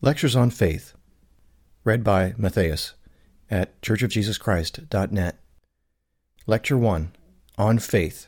Lectures on Faith, read by Matthias at churchofjesuschrist.net. Lecture 1, on Faith.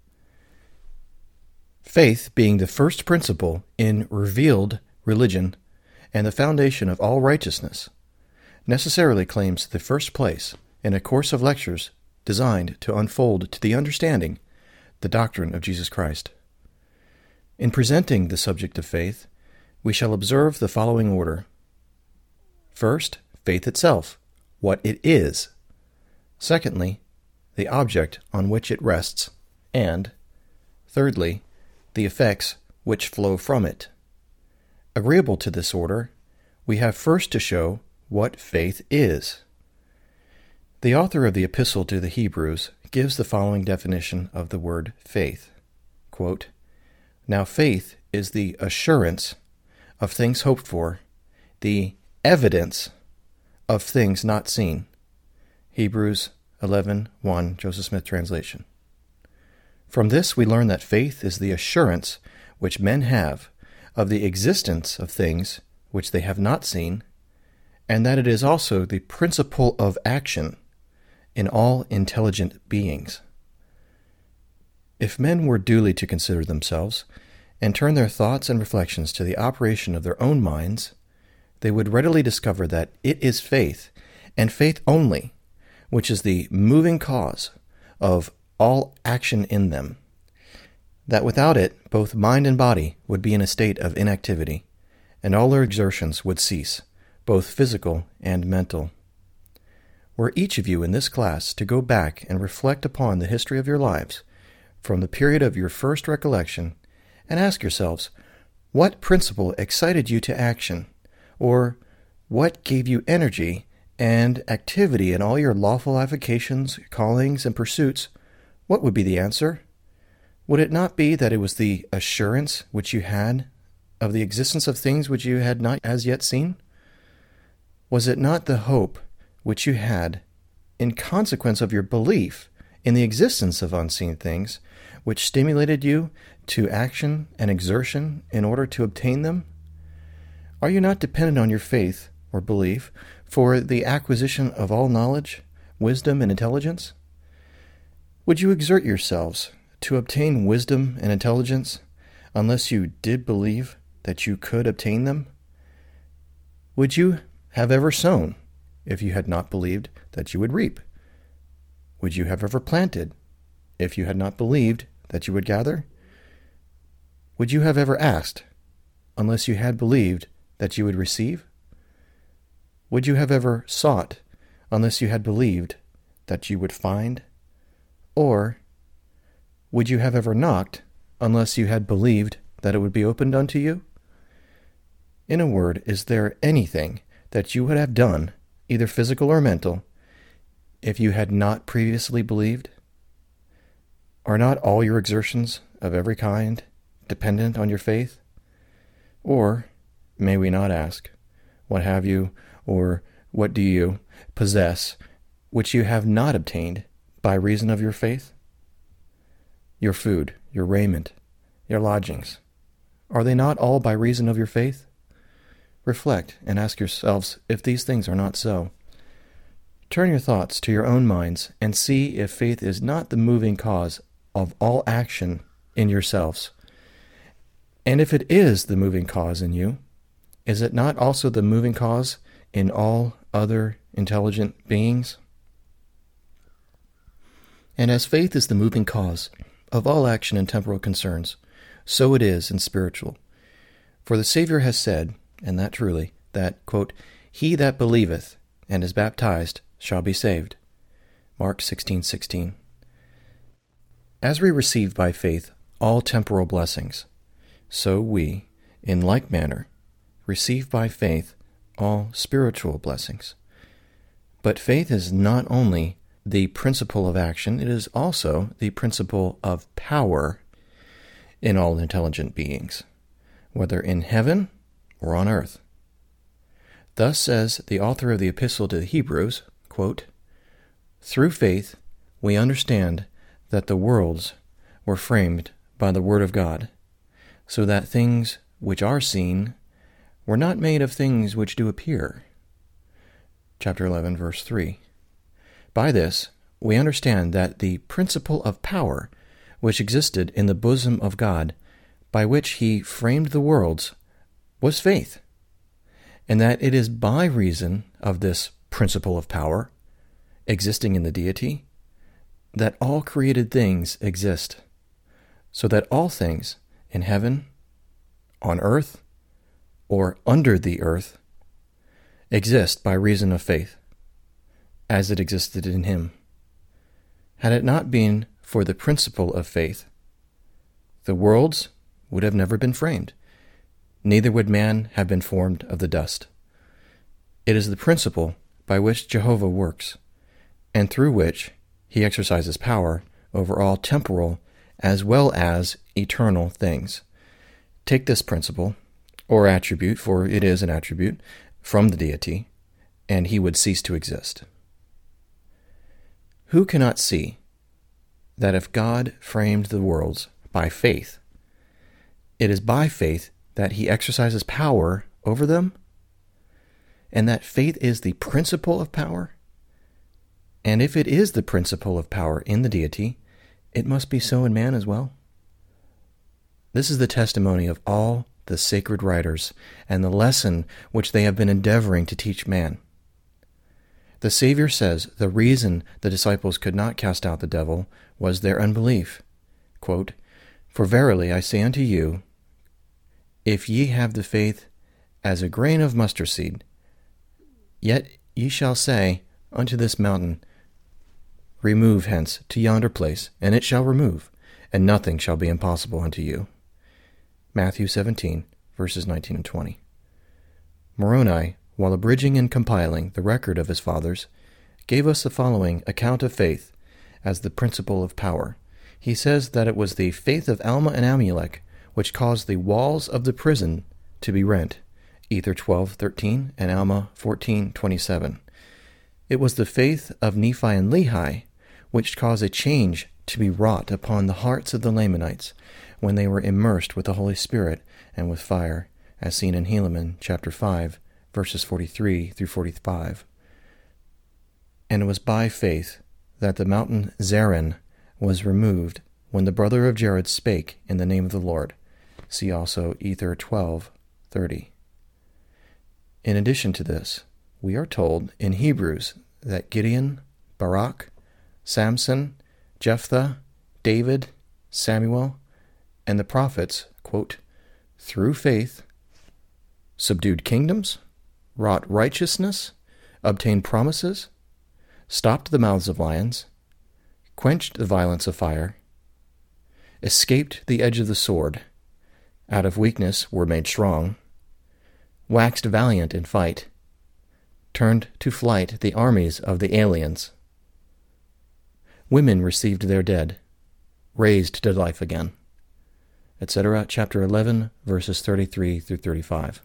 Faith, being the first principle in revealed religion and the foundation of all righteousness, necessarily claims the first place in a course of lectures designed to unfold to the understanding the doctrine of Jesus Christ. In presenting the subject of faith, we shall observe the following order. First, faith itself, what it is. Secondly, the object on which it rests. And, thirdly, the effects which flow from it. Agreeable to this order, we have first to show what faith is. The author of the Epistle to the Hebrews gives the following definition of the word faith. Quote, "Now faith is the assurance of things hoped for, the evidence of things not seen." Hebrews 11:1, Joseph Smith translation. From this we learn that faith is the assurance which men have of the existence of things which they have not seen, and that it is also the principle of action in all intelligent beings. If men were duly to consider themselves, and turn their thoughts and reflections to the operation of their own minds, they would readily discover that it is faith, and faith only, which is the moving cause of all action in them. That without it, both mind and body would be in a state of inactivity, and all their exertions would cease, both physical and mental. Were each of you in this class to go back and reflect upon the history of your lives, from the period of your first recollection, and ask yourselves, what principle excited you to action, or what gave you energy and activity in all your lawful avocations, callings, and pursuits, what would be the answer? Would it not be that it was the assurance which you had of the existence of things which you had not as yet seen? Was it not the hope which you had, in consequence of your belief in the existence of unseen things, which stimulated you to action and exertion in order to obtain them? Are you not dependent on your faith or belief for the acquisition of all knowledge, wisdom, and intelligence? Would you exert yourselves to obtain wisdom and intelligence unless you did believe that you could obtain them? Would you have ever sown if you had not believed that you would reap? Would you have ever planted if you had not believed that you would gather? Would you have ever asked unless you had believed that you would receive? Would you have ever sought unless you had believed that you would find? Or would you have ever knocked unless you had believed that it would be opened unto you? In a word, is there anything that you would have done, either physical or mental, if you had not previously believed? Are not all your exertions of every kind dependent on your faith? Or, may we not ask, what have you, or what do you possess, which you have not obtained by reason of your faith? Your food, your raiment, your lodgings, are they not all by reason of your faith? Reflect and ask yourselves if these things are not so. Turn your thoughts to your own minds and see if faith is not the moving cause of all action in yourselves. And if it is the moving cause in you, is it not also the moving cause in all other intelligent beings? And as faith is the moving cause of all action in temporal concerns, so it is in spiritual. For the Savior has said, and that truly, that, quote, "He that believeth and is baptized shall be saved." Mark 16:16. As we receive by faith all temporal blessings, so we, in like manner, receive by faith all spiritual blessings. But faith is not only the principle of action, it is also the principle of power in all intelligent beings, whether in heaven or on earth. Thus says the author of the Epistle to the Hebrews, quote, "Through faith we understand that the worlds were framed by the word of God, so that things which are seen were not made of things which do appear. Chapter 11, verse 3. By this, we understand that the principle of power which existed in the bosom of God, by which he framed the worlds, was faith, and that it is by reason of this principle of power existing in the deity that all created things exist, so that all things in heaven, on earth, or under the earth exist by reason of faith, as it existed in him. Had it not been for the principle of faith, the worlds would have never been framed, neither would man have been formed of the dust. It is the principle by which Jehovah works, and through which he exercises power over all temporal as well as eternal things. Take this principle, or attribute, for it is an attribute, from the deity, and he would cease to exist. Who cannot see that if God framed the worlds by faith, it is by faith that he exercises power over them, and that faith is the principle of power? And if it is the principle of power in the deity, it must be so in man as well. This is the testimony of all the sacred writers, and the lesson which they have been endeavoring to teach man. The Savior says the reason the disciples could not cast out the devil was their unbelief. Quote, "For verily I say unto you, if ye have the faith as a grain of mustard seed, yet ye shall say unto this mountain, Remove hence to yonder place, and it shall remove, and nothing shall be impossible unto you." Matthew 17, verses 19 and 20. Moroni, while abridging and compiling the record of his fathers, gave us the following account of faith as the principle of power. He says that it was the faith of Alma and Amulek which caused the walls of the prison to be rent, Ether 12:13 and Alma 14:27. It was the faith of Nephi and Lehi which caused a change to be wrought upon the hearts of the Lamanites when they were immersed with the Holy Spirit and with fire, as seen in Helaman chapter 5, verses 43 through 45. And it was by faith that the mountain Zerin was removed when the brother of Jared spake in the name of the Lord. See also Ether 12:30. In addition to this, we are told in Hebrews that Gideon, Barak, Samson, Jephthah, David, Samuel, and the prophets, quote, through faith, subdued kingdoms, wrought righteousness, obtained promises, stopped the mouths of lions, quenched the violence of fire, escaped the edge of the sword, out of weakness were made strong, waxed valiant in fight, turned to flight the armies of the aliens. Women received their dead, raised to life again, etc. Chapter 11, verses 33 through 35.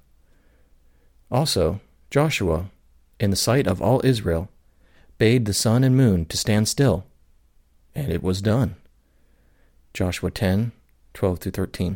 Also, Joshua, in the sight of all Israel, bade the sun and moon to stand still, and it was done. Joshua 10:12 through 13.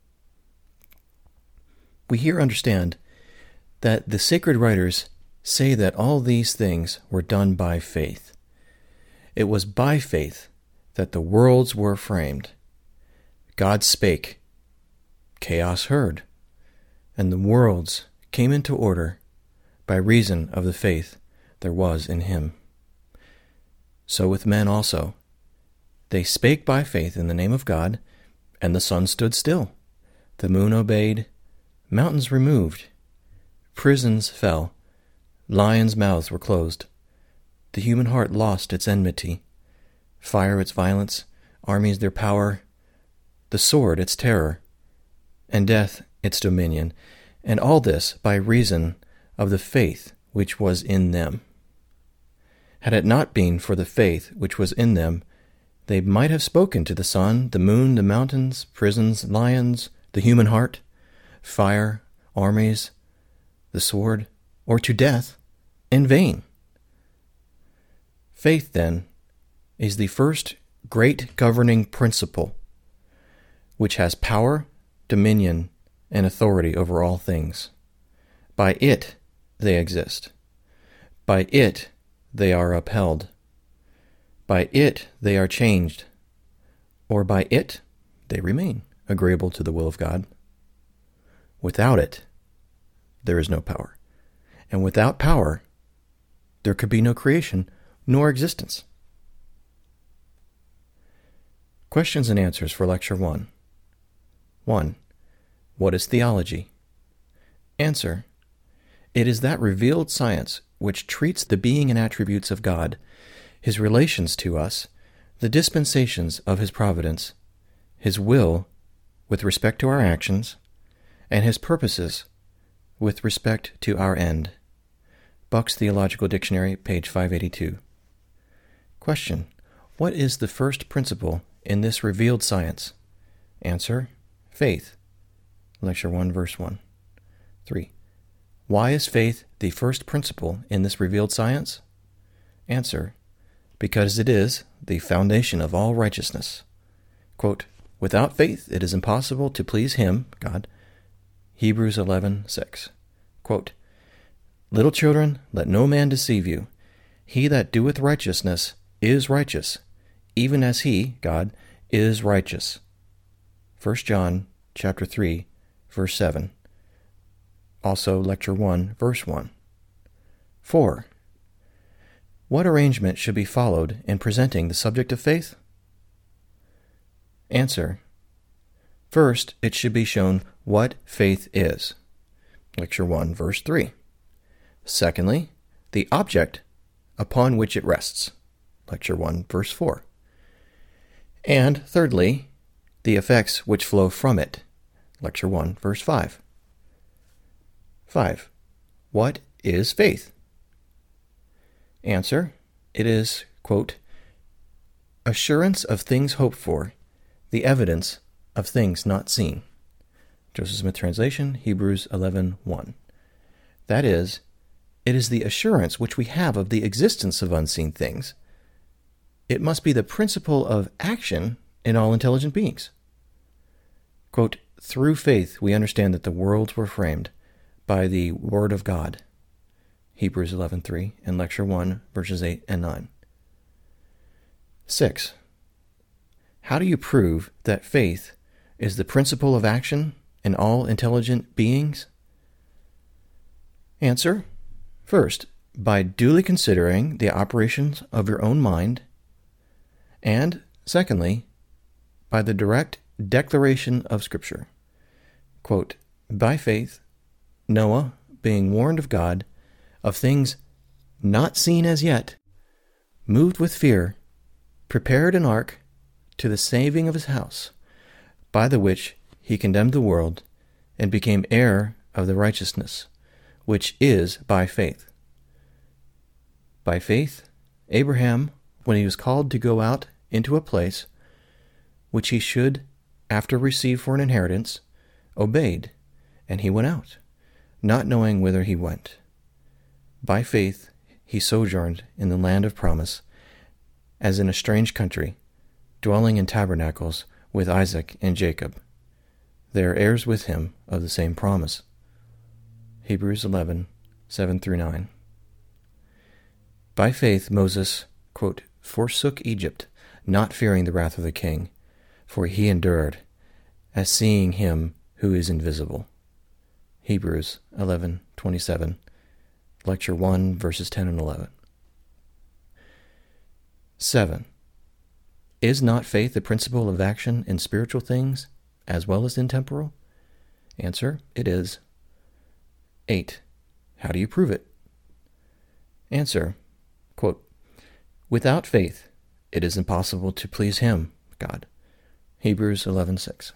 We here understand that the sacred writers say that all these things were done by faith. It was by faith that the worlds were framed. God spake, chaos heard, and the worlds came into order by reason of the faith there was in him. So with men also. They spake by faith in the name of God, and the sun stood still, the moon obeyed, mountains removed, prisons fell, lions' mouths were closed, the human heart lost its enmity, fire its violence, armies their power, the sword its terror, and death its dominion, and all this by reason of the faith which was in them. Had it not been for the faith which was in them, they might have spoken to the sun, the moon, the mountains, prisons, lions, the human heart, fire, armies, the sword, or to death, in vain. Faith, then, is the first great governing principle, which has power, dominion, and authority over all things. By it they exist. By it they are upheld. By it they are changed. Or by it they remain agreeable to the will of God. Without it, there is no power. And without power, there could be no creation nor existence. Questions and answers for Lecture 1. 1. What is theology? Answer. It is that revealed science which treats the being and attributes of God, His relations to us, the dispensations of His providence, His will with respect to our actions, and His purposes with respect to our end. Buck's Theological Dictionary, page 582. Question. What is the first principle in this revealed science? Answer. Faith. Lecture 1, verse 1. 3. Why is faith the first principle in this revealed science? Answer. Because it is the foundation of all righteousness. Quote, without faith it is impossible to please Him, God. Hebrews 11:6. Quote, little children, let no man deceive you. He that doeth righteousness is righteous, even as He, God, is righteous. 1 John chapter 3, verse 7. Also, Lecture 1, verse 1. 4. What arrangement should be followed in presenting the subject of faith? Answer. First, it should be shown what faith is. Lecture 1, verse 3. Secondly, the object upon which it rests. Lecture 1, verse 4. And thirdly, the effects which flow from it. Lecture 1, verse 5. 5. What is faith? Answer. It is, quote, assurance of things hoped for, the evidence of things not seen. Joseph Smith Translation, Hebrews 11:1. That is, it is the assurance which we have of the existence of unseen things. It must be the principle of action in all intelligent beings. Quote, through faith we understand that the worlds were framed by the Word of God. Hebrews 11:3 and Lecture 1, verses 8 and 9. 6. How do you prove that faith is the principle of action in all intelligent beings? Answer. First, by duly considering the operations of your own mind, and secondly, by the direct declaration of Scripture. Quote, by faith, Noah, being warned of God, of things not seen as yet, moved with fear, prepared an ark to the saving of his house, by the which he condemned the world, and became heir of the righteousness, which is by faith. By faith, Abraham, when he was called to go out into a place which he should after receive for an inheritance, obeyed, and he went out, not knowing whither he went. By faith he sojourned in the land of promise, as in a strange country, dwelling in tabernacles with Isaac and Jacob. They are heirs with him of the same promise. Hebrews 11:7-9. By faith Moses, quote, forsook Egypt, not fearing the wrath of the king, for he endured, as seeing him who is invisible. Hebrews 11:27, Lecture 1, verses 10 and 11. 7. Is not faith the principle of action in spiritual things as well as in temporal? Answer, it is. 8. How do you prove it? Answer, quote, without faith it is impossible to please Him, God. Hebrews 11:6.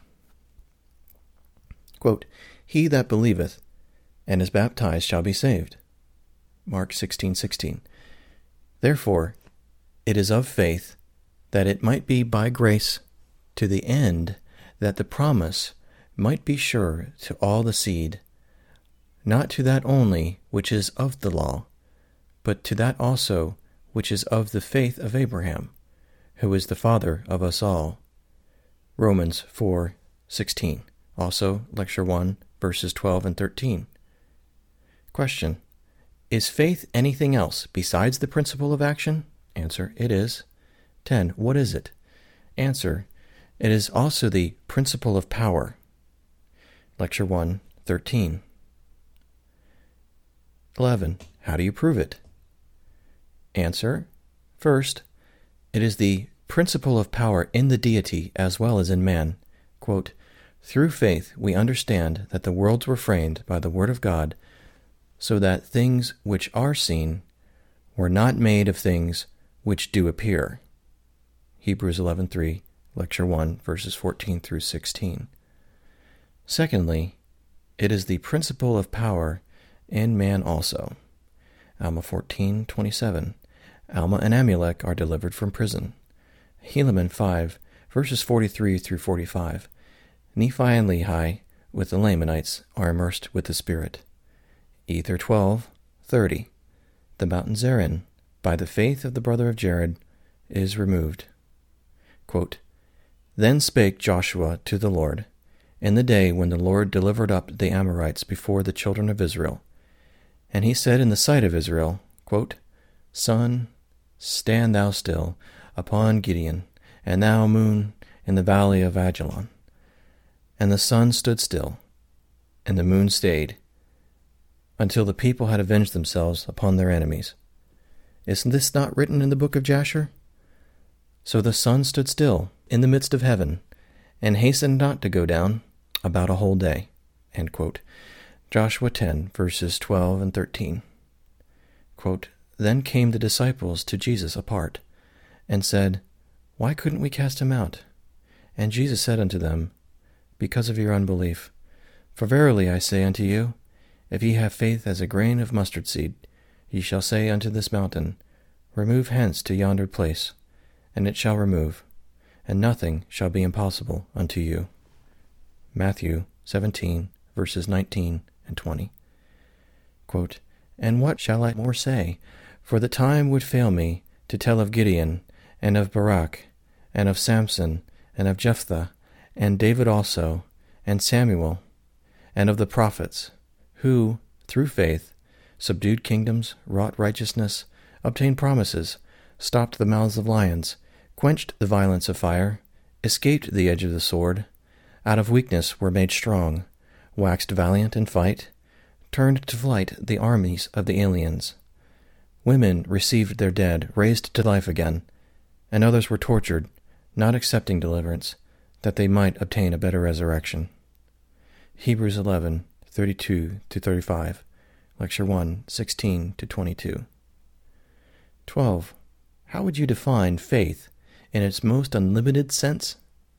Quote, he that believeth and is baptized shall be saved. Mark 16:16. Therefore, it is of faith, that it might be by grace, to the end that the promise might be sure to all the seed, not to that only which is of the law, but to that also which is of the faith of Abraham, who is the father of us all. Romans 4:16. Also, Lecture 1, verses 12 and 13. Question. Is faith anything else besides the principle of action? Answer. It is. 10. What is it? Answer. It is also the principle of power. Lecture 1, 13. 11. How do you prove it? Answer. First, it is the principle of power in the deity as well as in man. Quote, through faith we understand that the worlds were framed by the word of God, so that things which are seen were not made of things which do appear. Hebrews 11:3, Lecture 1, verses 14 through 16. Secondly, it is the principle of power in man also. Alma 14:27. Alma and Amulek are delivered from prison. Helaman 5, verses 43 through 45. Nephi and Lehi, with the Lamanites, are immersed with the Spirit. Ether 12:30. The mountain Zerin, by the faith of the brother of Jared, is removed. Quote, then spake Joshua to the Lord, in the day when the Lord delivered up the Amorites before the children of Israel. And he said in the sight of Israel, quote, sun, stand thou still upon Gideon, and thou, moon, in the valley of Ajalon. And the sun stood still, and the moon stayed, until the people had avenged themselves upon their enemies. Is this not written in the book of Jasher? So the sun stood still in the midst of heaven, and hastened not to go down about a whole day. End quote. Joshua 10, verses 12 and 13. Quote, then came the disciples to Jesus apart, and said, why couldn't we cast him out? And Jesus said unto them, because of your unbelief. For verily I say unto you, if ye have faith as a grain of mustard seed, ye shall say unto this mountain, remove hence to yonder place, and it shall remove, and nothing shall be impossible unto you. Matthew 17, verses 19 and 20. Quote, and what shall I more say? For the time would fail me to tell of Gideon, and of Barak, and of Samson, and of Jephthah, and David also, and Samuel, and of the prophets, who, through faith, subdued kingdoms, wrought righteousness, obtained promises, stopped the mouths of lions, quenched the violence of fire, escaped the edge of the sword, out of weakness were made strong, waxed valiant in fight, turned to flight the armies of the aliens. Women received their dead, raised to life again, and others were tortured, not accepting deliverance, that they might obtain a better resurrection. Hebrews 11, 32-35, Lecture 1, 16-22. 12. How would you define faith in its most unlimited sense?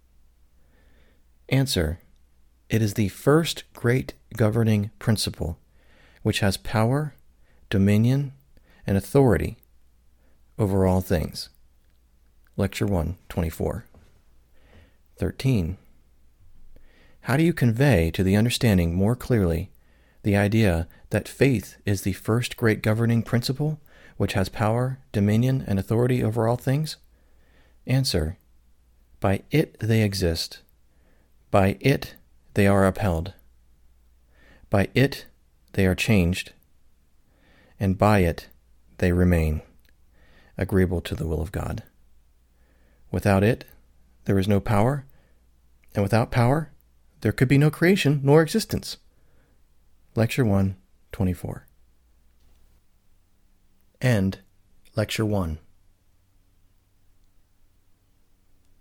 Answer. It is the first great governing principle, which has power, dominion, and authority over all things. Lecture 1, 24. 13. How do you convey to the understanding more clearly the idea that faith is the first great governing principle, which has power, dominion, and authority over all things? Answer. By it they exist. By it they are upheld. By it they are changed. And by it they remain, agreeable to the will of God. Without it, there is no power, and without power, there could be no creation nor existence. Lecture 1, 24. End Lecture 1.